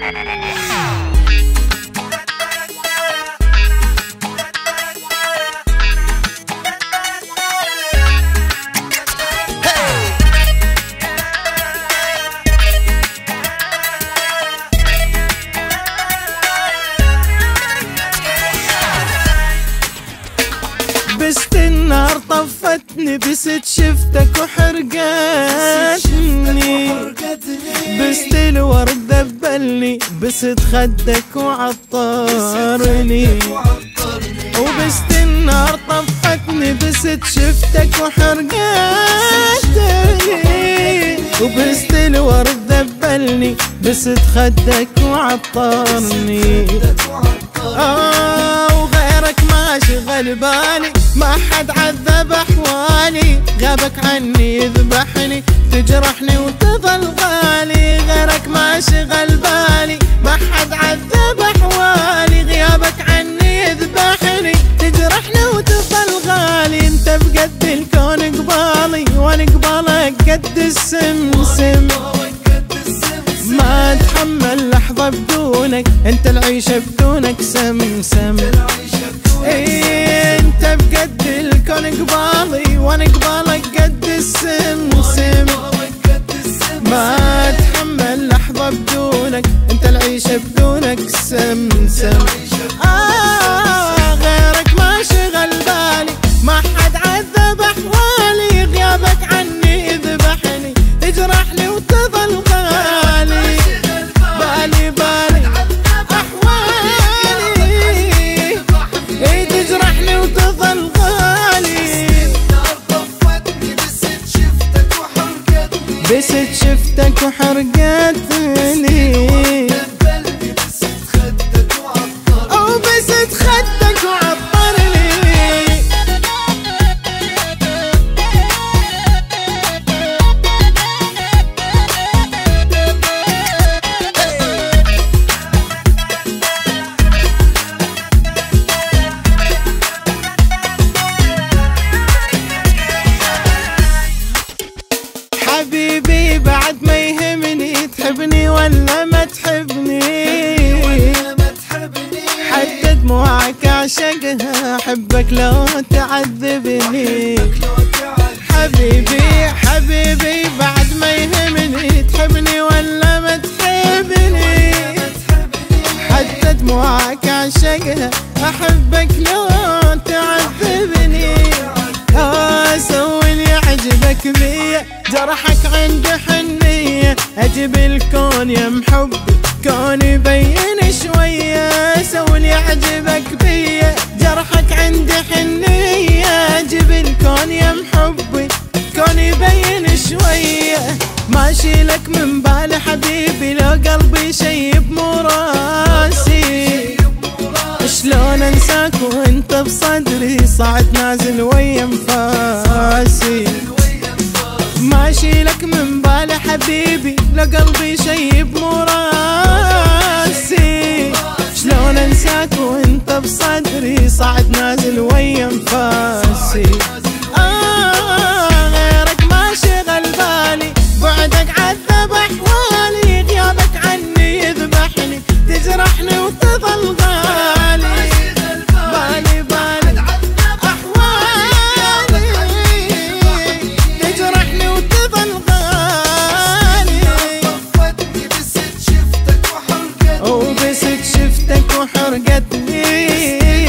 بست النار طفتني، بست شفتك وحرقتني، بست الورد ذبلني، بست خدك وعطرني. وبست النار طفتني، بست شفتك وحرقتني، وبست الورد ذبلني، بست خدك وعطرني. وغيرك ما شغل بالي، ما حد عذب احوالي، غابك عني يذبحني، تجرحني وتظل غالي. غيرك ما شغل بالي، ما حد عذب احوالي، غيابك عني يذبحني، تجرحني وتظل غالي. انت بقد الكون قبالي، وانا قبالك قد السمسم، ما اتحمل لحظة بدونك، انت العيشة بدونك سمسم. انت بقد الكون قبالي، وانا قبالك قد السمسم، ما اتحمل لحظة بدونك، انت العيشة بدونك سمسم. غيرك ما شغل بالي، ما حد عذب احوالي، غيابك عني يذبحني، تجرحني وتظل غالي. بالي بالي احوالي، تجرحني وتظل غالي. بست شفتك وحرقتني، او بست خدك وعطرني. حبيبي بعد ما يهمني، تحبني ولا ما تحبني، حتى دموعك اعشقها، احبك لو تعذبني. حبيبي حبيبي بعد ما يهمني، تحبني ولا ما تحبني، حتى دموعك اعشقها، احبك لو تعذبني. سوي اللي يعجبك بيا، جرحك عند حنية، اجيب الكون يا محبي، كون يبين شوية. سوي اللي يعجبك بيا، جرحك عند حنية، اجيب الكون يا محبي، كون يبين شوية. ما اشيلك من بالي حبيبي، لو قلبي شيب مو راسي، شلون انساك وانت بصدري، صعد نازل ويا انفاسي. ما اشيلك من بالي حبيبي، لو قلبي شيب مو راسي، شلون انساك وانت بصدري، صعد نازل ويا انفاسي. غيرك ما شغل بالي، بعدك عذب احوالي، غيابك عني يذبحني، تجرحني وتظل غالي. بالي بالي احوالي، تجرحني وتظل غالي. وبست شفتك وحرقتني،